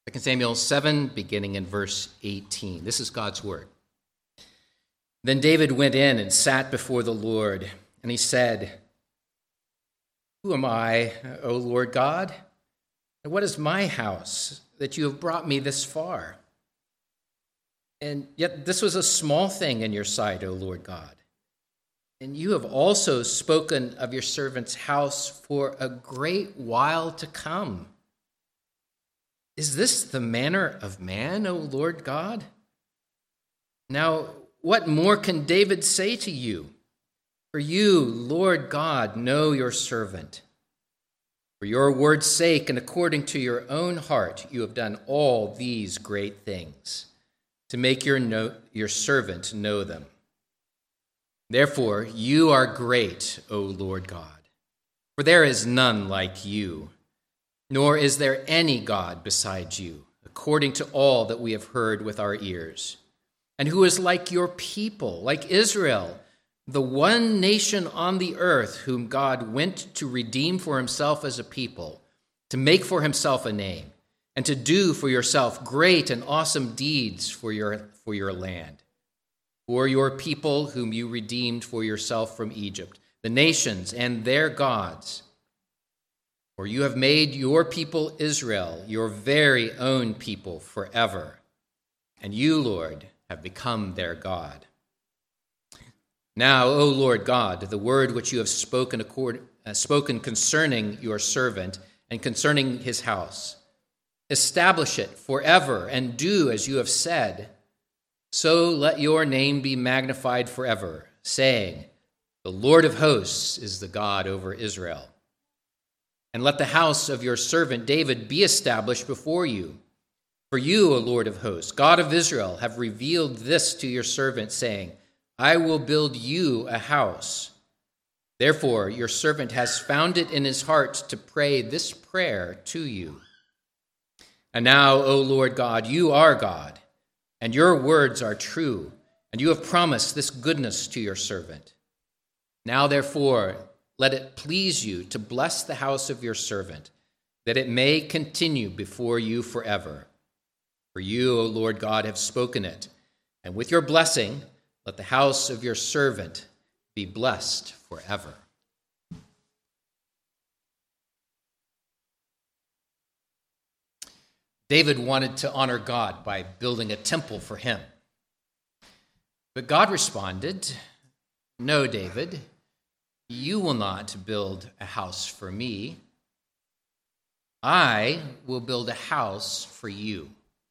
2 Samuel 7, beginning in verse 18. This is God's word. Then David went in and sat before the Lord, and he said, "Who am I, O Lord God? And what is my house that you have brought me this far? And yet this was a small thing in your sight, O Lord God. And you have also spoken of your servant's house for a great while to come. Is this the manner of man, O Lord God? Now, what more can David say to you? For you, Lord God, know your servant. For your word's sake and according to your own heart, you have done all these great things to make your servant know them. Therefore, you are great, O Lord God, for there is none like you. Nor is there any God beside you, according to all that we have heard with our ears. And who is like your people, like Israel, the one nation on the earth whom God went to redeem for himself as a people, to make for himself a name, and to do for yourself great and awesome deeds for your land, for your people whom you redeemed for yourself from Egypt, the nations and their gods. For you have made your people Israel your very own people forever, and you, Lord, have become their God. Now, O Lord God, the word which you have spoken concerning your servant and concerning his house, establish it forever and do as you have said. So let your name be magnified forever, saying, the Lord of hosts is the God over Israel. And let the house of your servant David be established before you. For you, O Lord of hosts, God of Israel, have revealed this to your servant, saying, I will build you a house. Therefore, your servant has found it in his heart to pray this prayer to you. And now, O Lord God, you are God, and your words are true, and you have promised this goodness to your servant. Now, therefore, let it please you to bless the house of your servant, that it may continue before you forever. For you, O Lord God, have spoken it, and with your blessing, let the house of your servant be blessed forever." David wanted to honor God by building a temple for him. But God responded, "No, David, you will not build a house for me. I will build a house for you."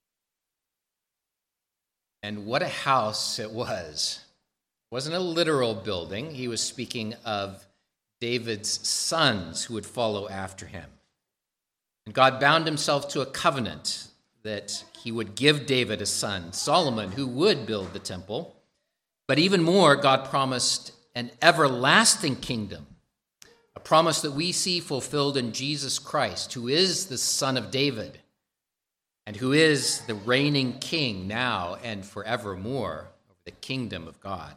And what a house it was. It wasn't a literal building. He was speaking of David's sons who would follow after him. And God bound himself to a covenant that he would give David a son, Solomon, who would build the temple. But even more, God promised an everlasting kingdom, a promise that we see fulfilled in Jesus Christ, who is the Son of David, and who is the reigning king now and forevermore over the kingdom of God.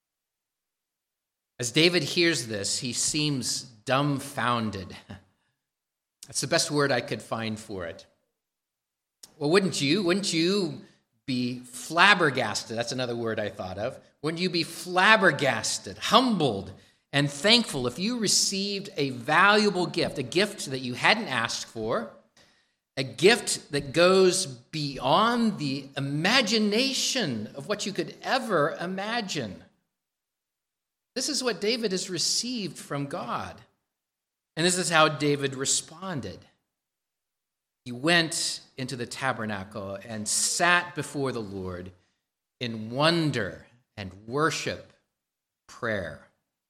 As David hears this, he seems dumbfounded. That's the best word I could find for it. Well, wouldn't you? Wouldn't you be flabbergasted? That's another word I thought of. Wouldn't you be flabbergasted, humbled, and thankful if you received a valuable gift, a gift that you hadn't asked for, a gift that goes beyond the imagination of what you could ever imagine? This is what David has received from God. And this is how David responded. He went into the tabernacle and sat before the Lord in wonder and worship, prayer.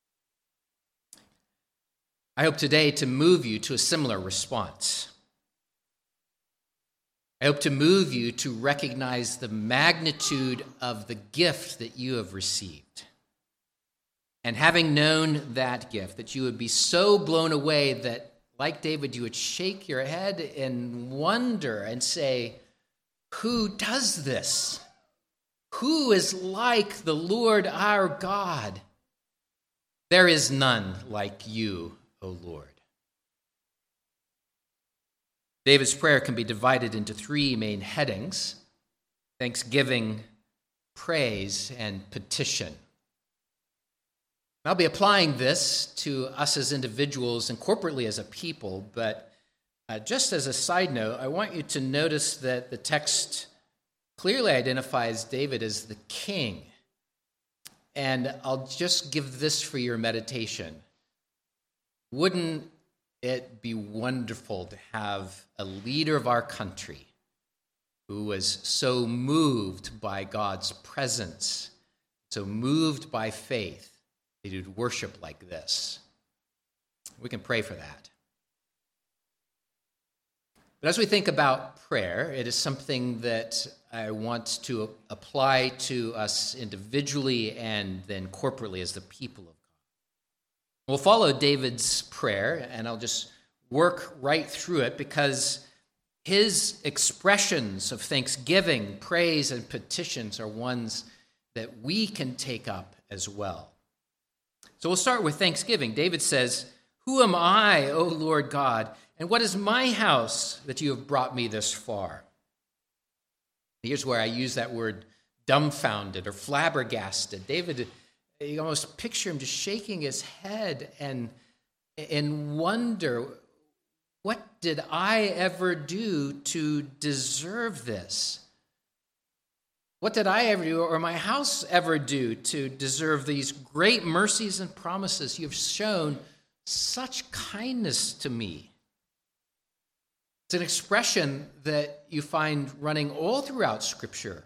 I hope today to move you to a similar response. I hope to move you to recognize the magnitude of the gift that you have received. And having known that gift, that you would be so blown away that, like David, you would shake your head in wonder and say, who does this? Who is like the Lord our God? There is none like you, O Lord. David's prayer can be divided into three main headings: thanksgiving, praise, and petition. I'll be applying this to us as individuals and corporately as a people, but just as a side note, I want you to notice that the text clearly identifies David as the king. And I'll just give this for your meditation. Wouldn't it be wonderful to have a leader of our country who was so moved by God's presence, so moved by faith, that he would worship like this? We can pray for that. But as we think about prayer, it is something that I want to apply to us individually and then corporately as the people of God. We'll follow David's prayer, and I'll just work right through it because his expressions of thanksgiving, praise, and petitions are ones that we can take up as well. So we'll start with thanksgiving. David says, "Who am I, O Lord God, and what is my house that you have brought me this far?" Here's where I use that word dumbfounded or flabbergasted. David, you almost picture him just shaking his head and in wonder, what did I ever do to deserve this? What did I ever do, or my house ever do, to deserve these great mercies and promises? You've shown such kindness to me. It's an expression that you find running all throughout Scripture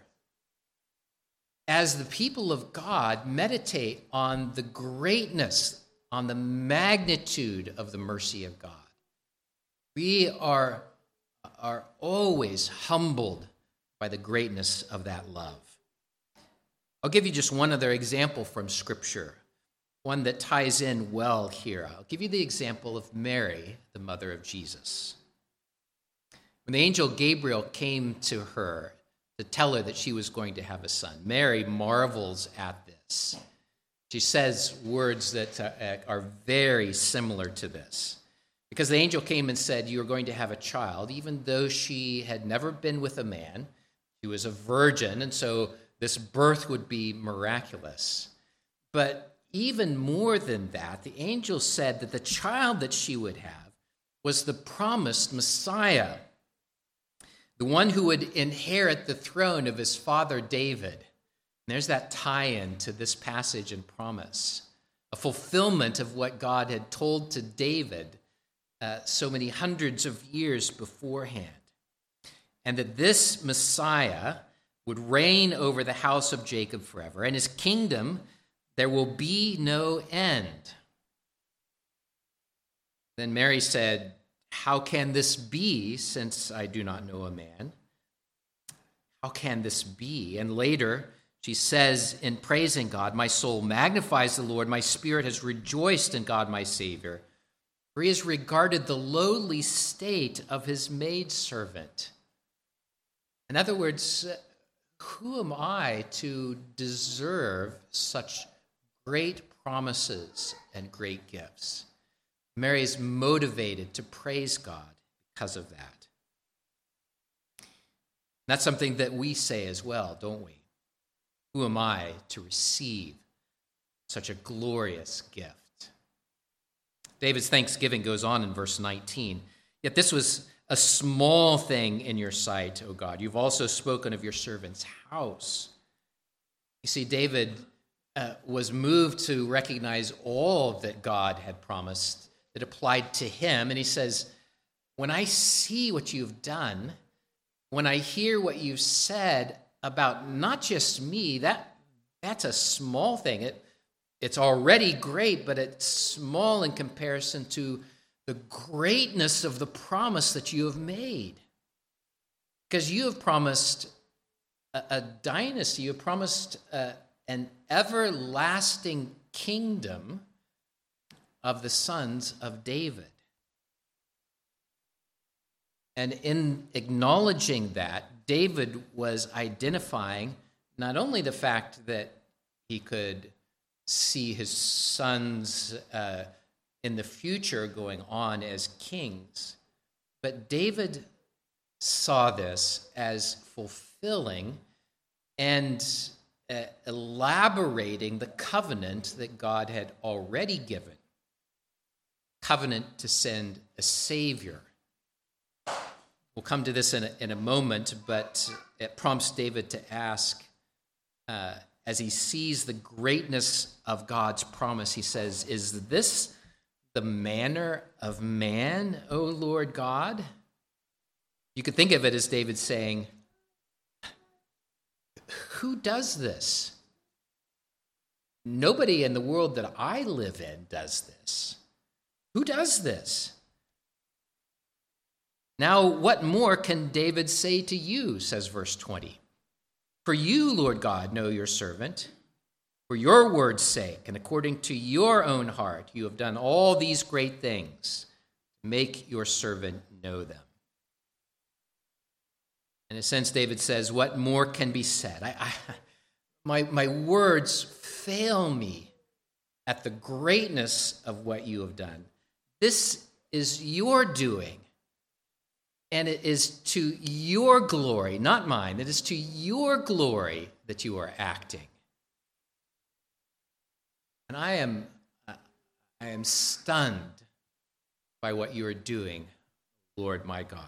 as the people of God meditate on the greatness, on the magnitude of the mercy of God. We are always humbled by the greatness of that love. I'll give you just one other example from Scripture, one that ties in well here. I'll give you the example of Mary, the mother of Jesus. When the angel Gabriel came to her to tell her that she was going to have a son, Mary marvels at this. She says words that are very similar to this. Because the angel came and said, "You are going to have a child," even though she had never been with a man. She was a virgin, and so this birth would be miraculous. But even more than that, the angel said that the child that she would have was the promised Messiah, the one who would inherit the throne of his father David. And there's that tie-in to this passage and promise, a fulfillment of what God had told to David so many hundreds of years beforehand. And that this Messiah would reign over the house of Jacob forever, and his kingdom there will be no end. Then Mary said, "How can this be, since I do not know a man? How can this be?" And later she says in praising God, "My soul magnifies the Lord, my spirit has rejoiced in God my Savior, for he has regarded the lowly state of his maidservant." In other words, who am I to deserve such great promises and great gifts? Mary is motivated to praise God because of that. That's something that we say as well, don't we? Who am I to receive such a glorious gift? David's thanksgiving goes on in verse 19. "Yet this was a small thing in your sight, O God. You've also spoken of your servant's house." You see, David was moved to recognize all that God had promised that applied to him. And he says, when I see what you've done, when I hear what you've said about not just me, that's a small thing. It's already great, but it's small in comparison to the greatness of the promise that you have made. Because you have promised a dynasty, you have promised an everlasting kingdom of the sons of David. And in acknowledging that, David was identifying not only the fact that he could see his sons in the future going on as kings, But David saw this as fulfilling and elaborating the covenant that God had already given. Covenant to send a Savior. We'll come to this in a moment, but it prompts David to ask, as he sees the greatness of God's promise, he says, "Is this the manner of man, O Lord God?" You could think of it as David saying, who does this? Nobody in the world that I live in does this. Who does this? Now, what more can David say to you, says verse 20. For you, Lord God, know your servant. For your word's sake, and according to your own heart, you have done all these great things. Make your servant know them. In a sense, David says, what more can be said? My words fail me at the greatness of what you have done. This is your doing, and it is to your glory, not mine. It is to your glory that you are acting. And I am stunned by what you are doing, Lord my God.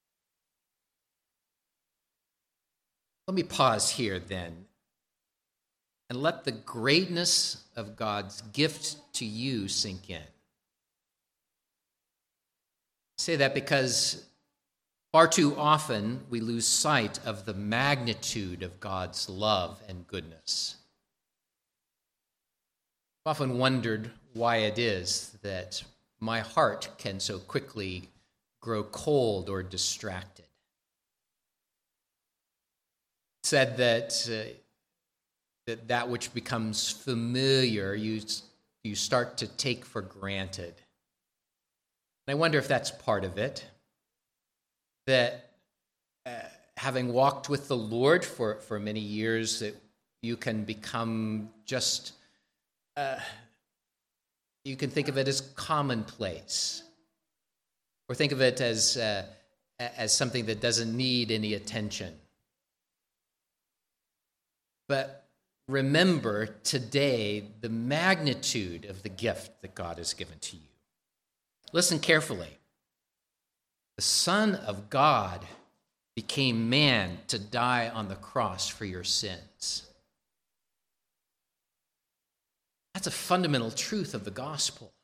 Let me pause here then and let the greatness of God's gift to you sink in. I say that because far too often we lose sight of the magnitude of God's love and goodness. I've often wondered why it is that my heart can so quickly grow cold or distracted. It's said that which becomes familiar, you start to take for granted. And I wonder if that's part of it. That having walked with the Lord for many years, that you can become just, you can think of it as commonplace, or think of it as something that doesn't need any attention. But remember today the magnitude of the gift that God has given to you. Listen carefully. The Son of God became man to die on the cross for your sins. That's a fundamental truth of the gospel.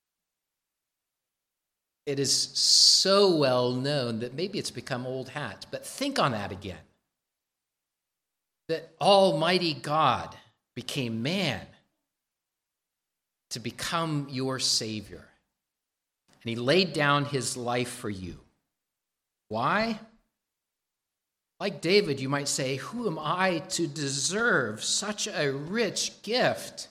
It is so well known that maybe it's become old hat, but think on that again. That Almighty God became man to become your Savior. And he laid down his life for you. Why? Like David, you might say, who am I to deserve such a rich gift?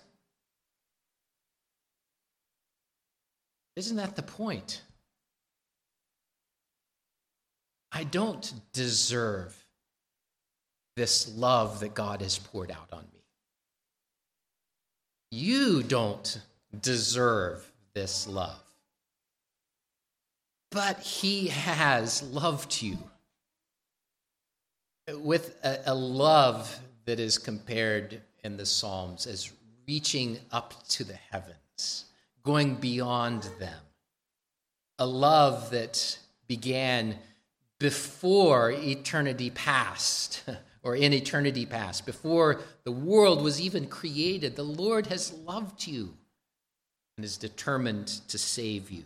Isn't that the point? I don't deserve this love that God has poured out on me. You don't deserve this love. But he has loved you with a love that is compared in the Psalms as reaching up to the heavens, going beyond them. A love that began before eternity past, or in eternity past, before the world was even created. The Lord has loved you and is determined to save you.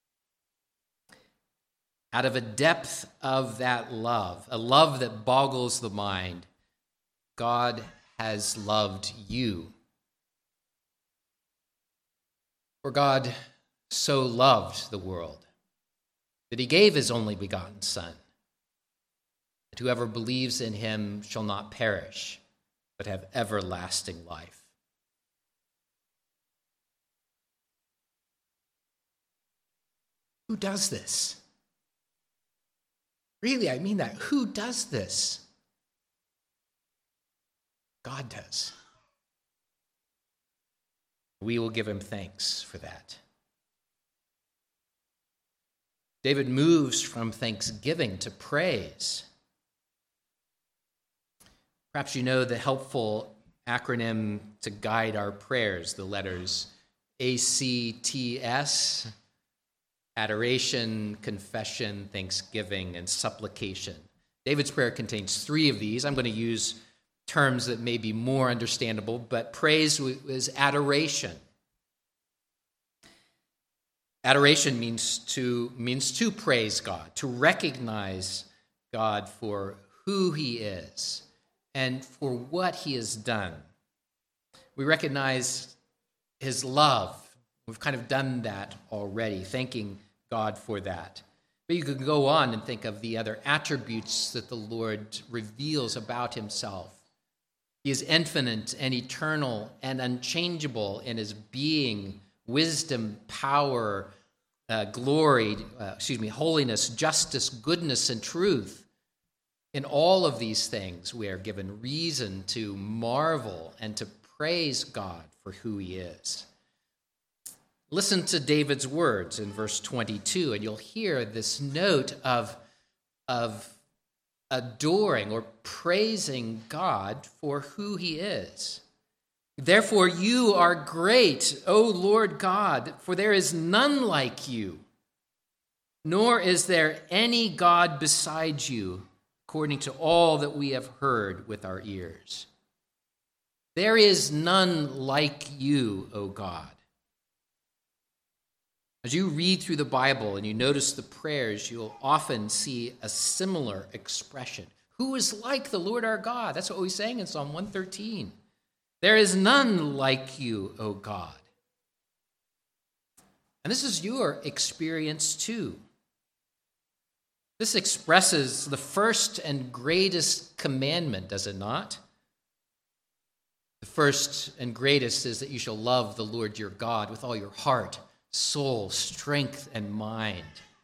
Out of a depth of that love, a love that boggles the mind, God has loved you. For God so loved the world that he gave his only begotten Son, that whoever believes in him shall not perish, but have everlasting life. Who does this? Really, I mean that. Who does this? God does. We will give him thanks for that. David moves from thanksgiving to praise. Perhaps you know the helpful acronym to guide our prayers, the letters ACTS, adoration, confession, thanksgiving, and supplication. David's prayer contains 3 of these. I'm going to use terms that may be more understandable, but praise is adoration. Adoration means to praise God, to recognize God for who he is and for what he has done. We recognize his love. We've kind of done that already, thanking God for that. But you could go on and think of the other attributes that the Lord reveals about himself. He is infinite and eternal and unchangeable in his being, wisdom, power, holiness, justice, goodness, and truth. In all of these things, we are given reason to marvel and to praise God for who he is. Listen to David's words in verse 22, and you'll hear this note of adoring or praising God for who he is. Therefore, you are great, O Lord God, for there is none like you, nor is there any God besides you, according to all that we have heard with our ears. There is none like you, O God. As you read through the Bible and you notice the prayers, you'll often see a similar expression. Who is like the Lord our God? That's what we sang in Psalm 113. There is none like you, O God. And this is your experience too. This expresses the first and greatest commandment, does it not? The first and greatest is that you shall love the Lord your God with all your heart, soul, strength, and mind.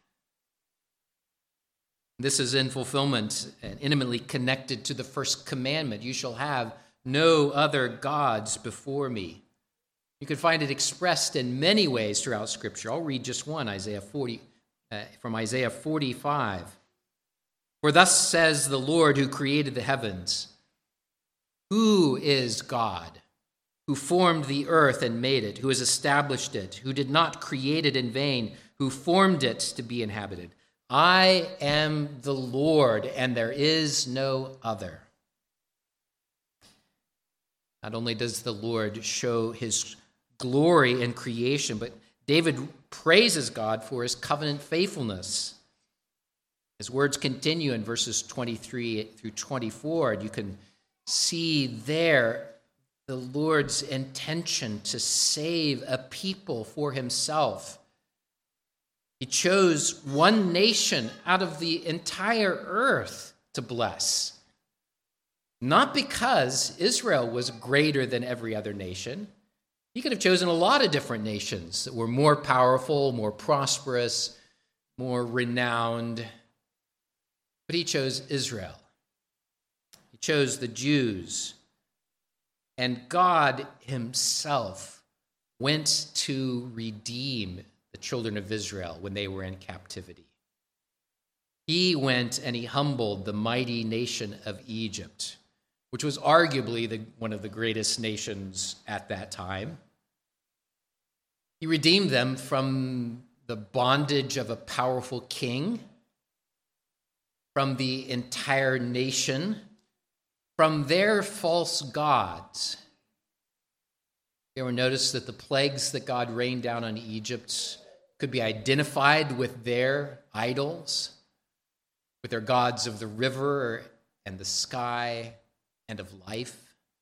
This is in fulfillment and intimately connected to the first commandment. You shall have no other gods before me. You can find it expressed in many ways throughout Scripture. I'll read just one, from Isaiah 45. For thus says the Lord who created the heavens, who is God, who formed the earth and made it, who has established it, who did not create it in vain, who formed it to be inhabited. I am the Lord, and there is no other. Not only does the Lord show his glory in creation, but David praises God for his covenant faithfulness. His words continue in verses 23 through 24, and you can see there the Lord's intention to save a people for himself. He chose one nation out of the entire earth to bless. Not because Israel was greater than every other nation. He could have chosen a lot of different nations that were more powerful, more prosperous, more renowned. But he chose Israel. He chose the Jews. And God himself went to redeem the children of Israel when they were in captivity. He went and he humbled the mighty nation of Egypt, which was arguably one of the greatest nations at that time. He redeemed them from the bondage of a powerful king, from the entire nation, from their false gods. You ever notice that the plagues that God rained down on Egypt could be identified with their idols, with their gods of the river and the sky and of life?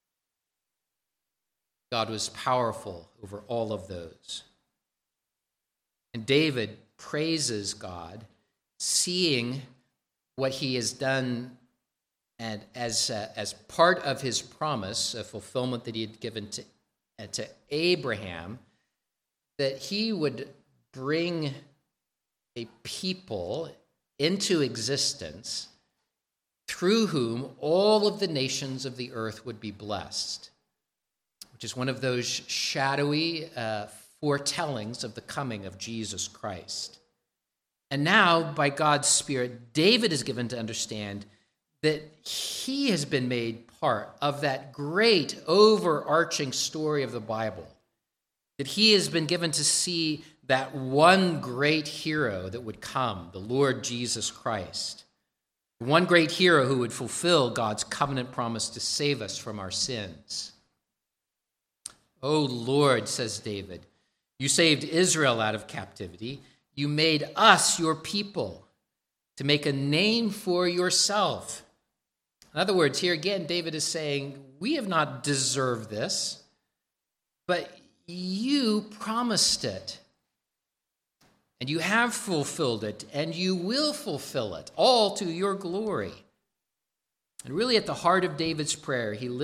God was powerful over all of those. And David praises God, seeing what he has done, and as part of his promise, a fulfillment that he had given to Abraham, that he would bring a people into existence through whom all of the nations of the earth would be blessed, which is one of those shadowy foretellings of the coming of Jesus Christ. And now, by God's Spirit, David is given to understand that he has been made part of that great overarching story of the Bible, that he has been given to see that one great hero that would come, the Lord Jesus Christ, one great hero who would fulfill God's covenant promise to save us from our sins. "O Lord," says David, "you saved Israel out of captivity. You made us your people to make a name for yourself." In other words, here again, David is saying, we have not deserved this, but you promised it. And you have fulfilled it, and you will fulfill it, all to your glory. And really at the heart of David's prayer, he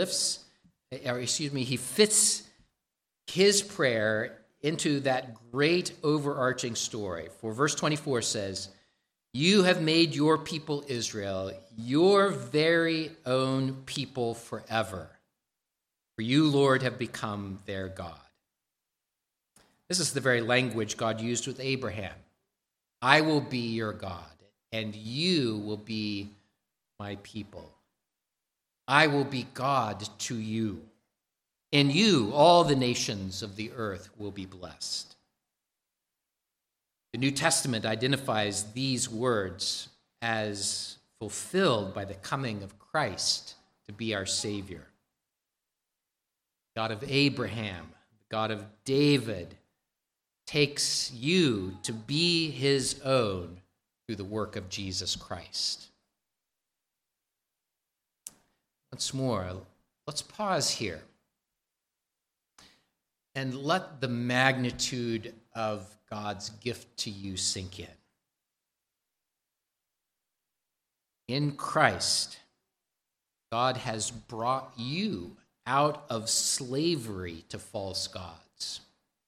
fits his prayer into that great overarching story. For verse 24 says, "You have made your people Israel your very own people forever. For you, Lord, have become their God." This is the very language God used with Abraham. "I will be your God, and you will be my people. I will be God to you. In you, all the nations of the earth will be blessed." The New Testament identifies these words as fulfilled by the coming of Christ to be our Savior. God of Abraham, the God of David, takes you to be his own through the work of Jesus Christ. Once more, let's pause here and let the magnitude of God's gift to you sink in. In Christ, God has brought you out of slavery to false gods.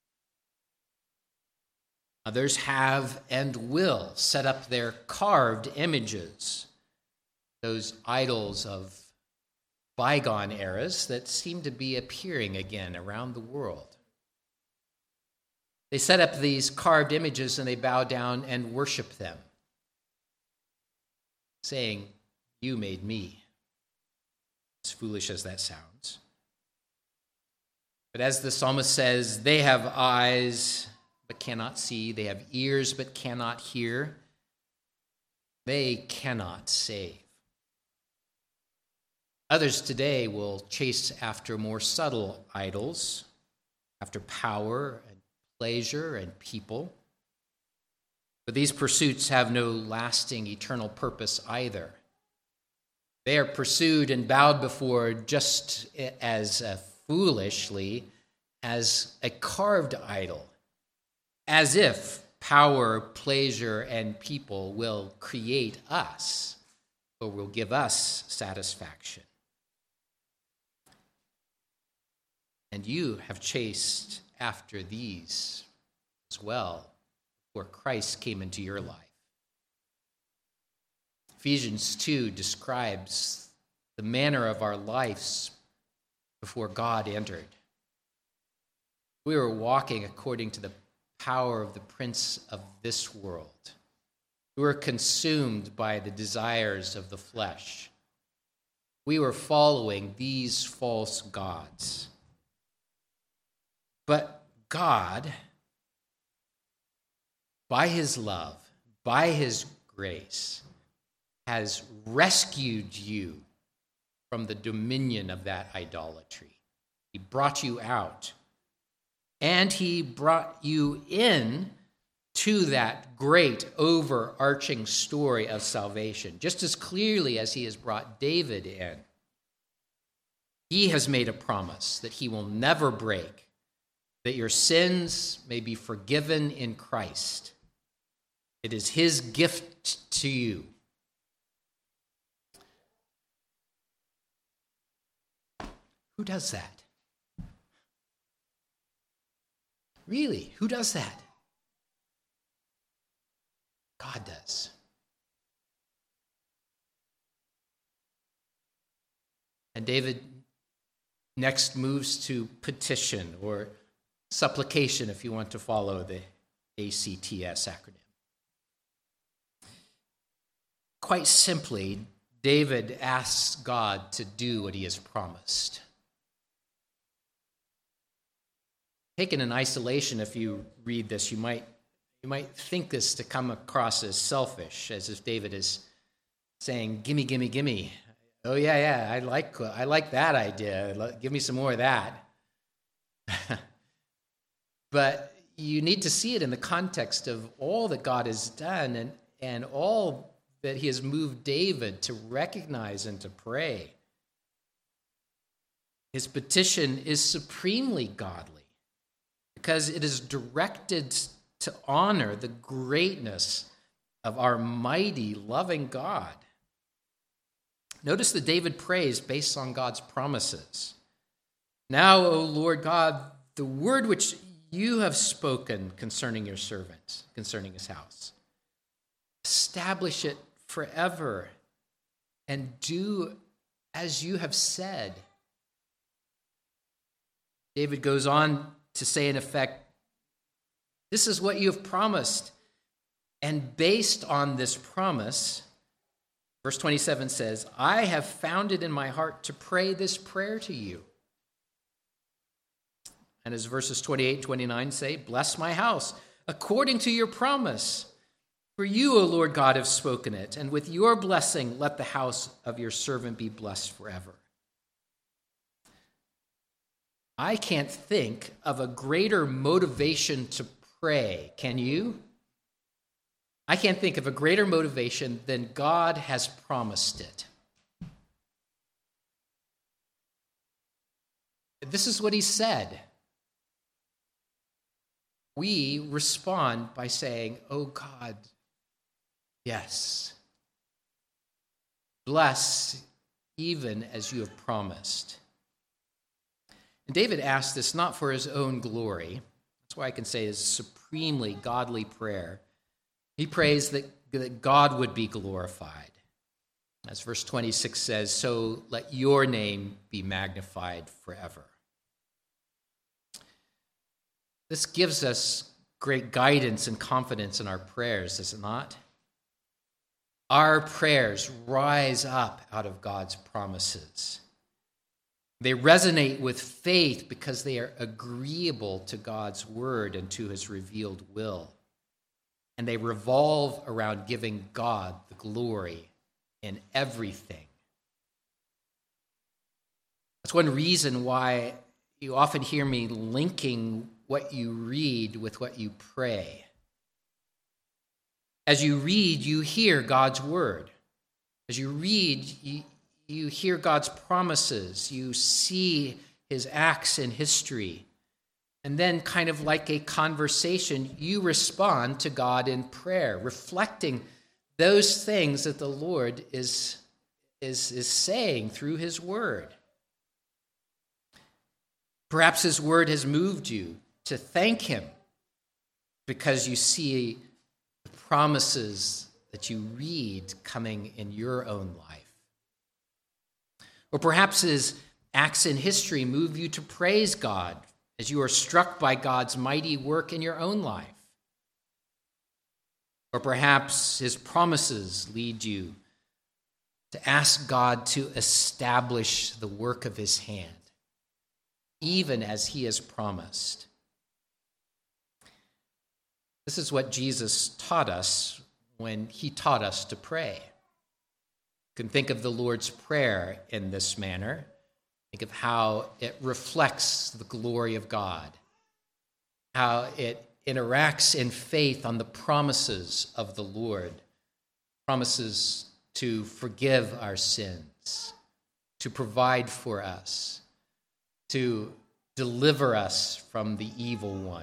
Others have and will set up their carved images, those idols of bygone eras that seem to be appearing again around the world. They set up these carved images and they bow down and worship them, saying, "You made me." As foolish as that sounds. But as the psalmist says, they have eyes but cannot see. They have ears but cannot hear. They cannot save. Others today will chase after more subtle idols, after power and pleasure and people. But these pursuits have no lasting eternal purpose either. They are pursued and bowed before just as foolishly as a carved idol, as if power, pleasure, and people will create us or will give us satisfaction. And you have chased after these as well before Christ came into your life. Ephesians 2 describes the manner of our lives before God entered. We were walking according to the power of the prince of this world. We were consumed by the desires of the flesh. We were following these false gods. But God, by his love, by his grace, has rescued you from the dominion of that idolatry. He brought you out, and he brought you in to that great overarching story of salvation, just as clearly as he has brought David in. He has made a promise that he will never break, that your sins may be forgiven in Christ. It is his gift to you. Who does that? Really, who does that? God does. And David next moves to petition, or supplication if you want to follow the ACTS acronym. Quite simply, David asks God to do what he has promised. Taken in isolation, if you read this, you might think this to come across as selfish, as if David is saying, "Gimme, gimme, gimme. Oh yeah, I like that idea. Give me some more of that." But you need to see it in the context of all that God has done and all that he has moved David to recognize and to pray. His petition is supremely godly because it is directed to honor the greatness of our mighty, loving God. Notice that David prays based on God's promises. "Now, O Lord God, the word which you have spoken concerning your servant, concerning his house, establish it forever and do as you have said." David goes on to say, in effect, this is what you have promised. And based on this promise, verse 27 says, "I have found it in my heart to pray this prayer to you." And as verses 28 and 29 say, "Bless my house according to your promise. For you, O Lord God, have spoken it, and with your blessing let the house of your servant be blessed forever." I can't think of a greater motivation to pray. Can you? I can't think of a greater motivation than God has promised it. This is what he said. We respond by saying, "Oh God, yes. Bless even as you have promised." And David asked this not for his own glory. That's why I can say it's a supremely godly prayer. He prays that God would be glorified. As verse 26 says, "So let your name be magnified forever." This gives us great guidance and confidence in our prayers, does it not? Our prayers rise up out of God's promises. They resonate with faith because they are agreeable to God's word and to his revealed will. And they revolve around giving God the glory in everything. That's one reason why you often hear me linking what you read with what you pray. As you read, you hear God's word. As you read, you hear God's promises. You see his acts in history. And then, kind of like a conversation, you respond to God in prayer, reflecting those things that the Lord is saying through his word. Perhaps his word has moved you to thank him because you see the promises that you read coming in your own life. Or perhaps his acts in history move you to praise God as you are struck by God's mighty work in your own life. Or perhaps his promises lead you to ask God to establish the work of his hand, even as he has promised. This is what Jesus taught us when he taught us to pray. You can think of the Lord's Prayer in this manner. Think of how it reflects the glory of God, how it interacts in faith on the promises of the Lord, promises to forgive our sins, to provide for us, to deliver us from the evil one.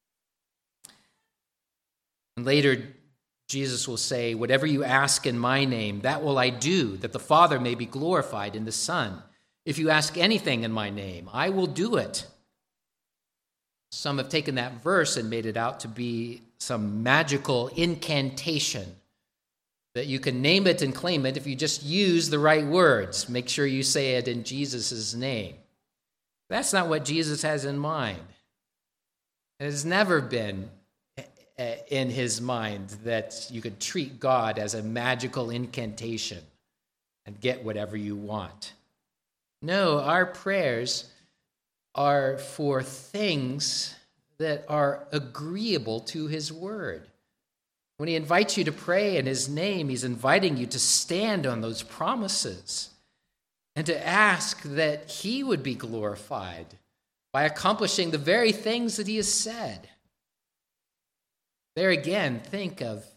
And later, Jesus will say, "Whatever you ask in my name, that will I do, that the Father may be glorified in the Son. If you ask anything in my name, I will do it." Some have taken that verse and made it out to be some magical incantation that you can name it and claim it if you just use the right words. Make sure you say it in Jesus' name. That's not what Jesus has in mind. It has never been in his mind that you could treat God as a magical incantation and get whatever you want. No, our prayers are for things that are agreeable to his word. When he invites you to pray in his name, he's inviting you to stand on those promises and to ask that he would be glorified by accomplishing the very things that he has said. There again, think of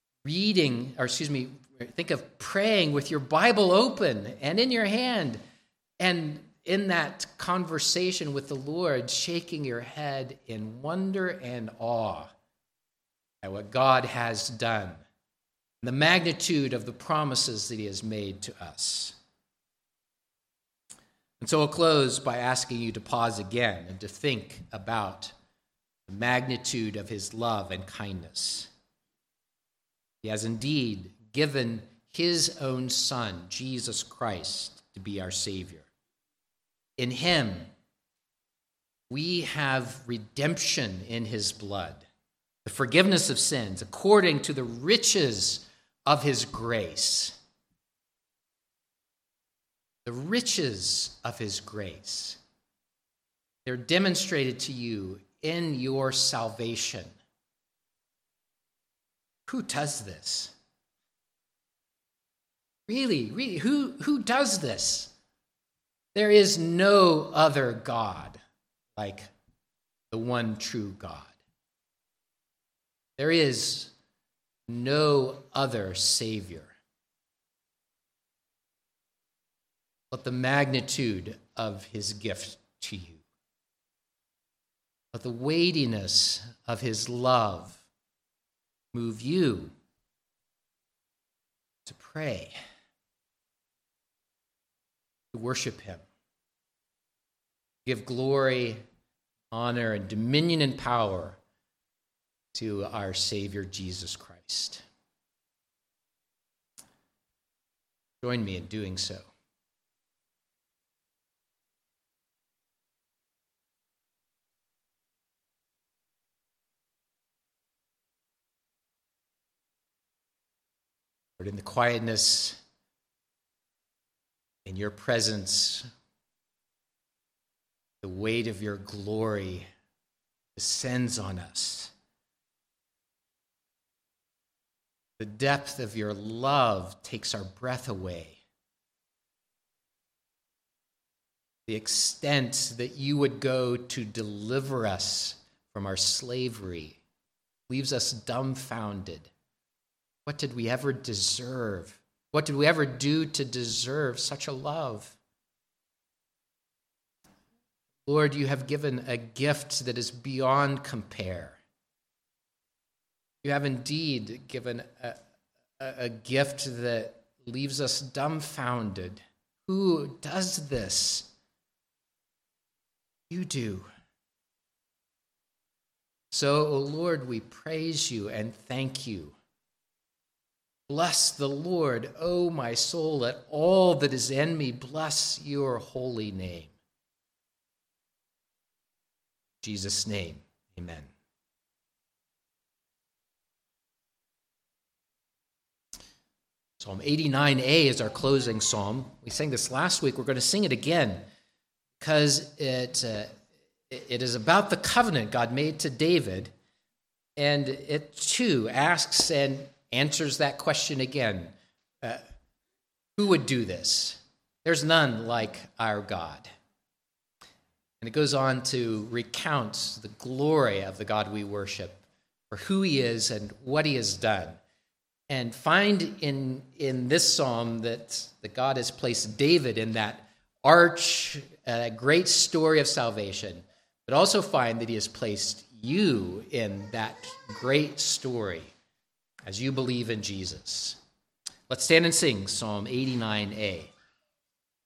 praying with your Bible open and in your hand, and in that conversation with the Lord, shaking your head in wonder and awe at what God has done, the magnitude of the promises that he has made to us. And so I'll close by asking you to pause again and to think about the magnitude of his love and kindness. He has indeed given his own Son, Jesus Christ, to be our Savior. In him, we have redemption in his blood, the forgiveness of sins according to the riches of his grace. The riches of his grace. They're demonstrated to you in your salvation. Who does this? Really, who does this? There is no other God like the one true God. There is no other Savior. Let the magnitude of his gift to you, let the weightiness of his love move you to pray, to worship him, give glory, honor, and dominion and power to our Savior, Jesus Christ. Join me in doing so. Lord, in the quietness, in your presence, the weight of your glory descends on us. The depth of your love takes our breath away. The extent that you would go to deliver us from our slavery leaves us dumbfounded. What did we ever deserve? What did we ever do to deserve such a love? Lord, you have given a gift that is beyond compare. You have indeed given a gift that leaves us dumbfounded. Who does this? You do. So, O Lord, we praise you and thank you. Bless the Lord, O my soul, let all that is in me bless your holy name. In Jesus' name, amen. Psalm 89a is our closing psalm. We sang this last week. We're going to sing it again because it is about the covenant God made to David, and it too asks and answers that question again. Who would do this? There's none like our God. And it goes on to recount the glory of the God we worship, for who he is and what he has done. And find in this psalm that God has placed David in that arch, great story of salvation, but also find that he has placed you in that great story as you believe in Jesus. Let's stand and sing Psalm 89a.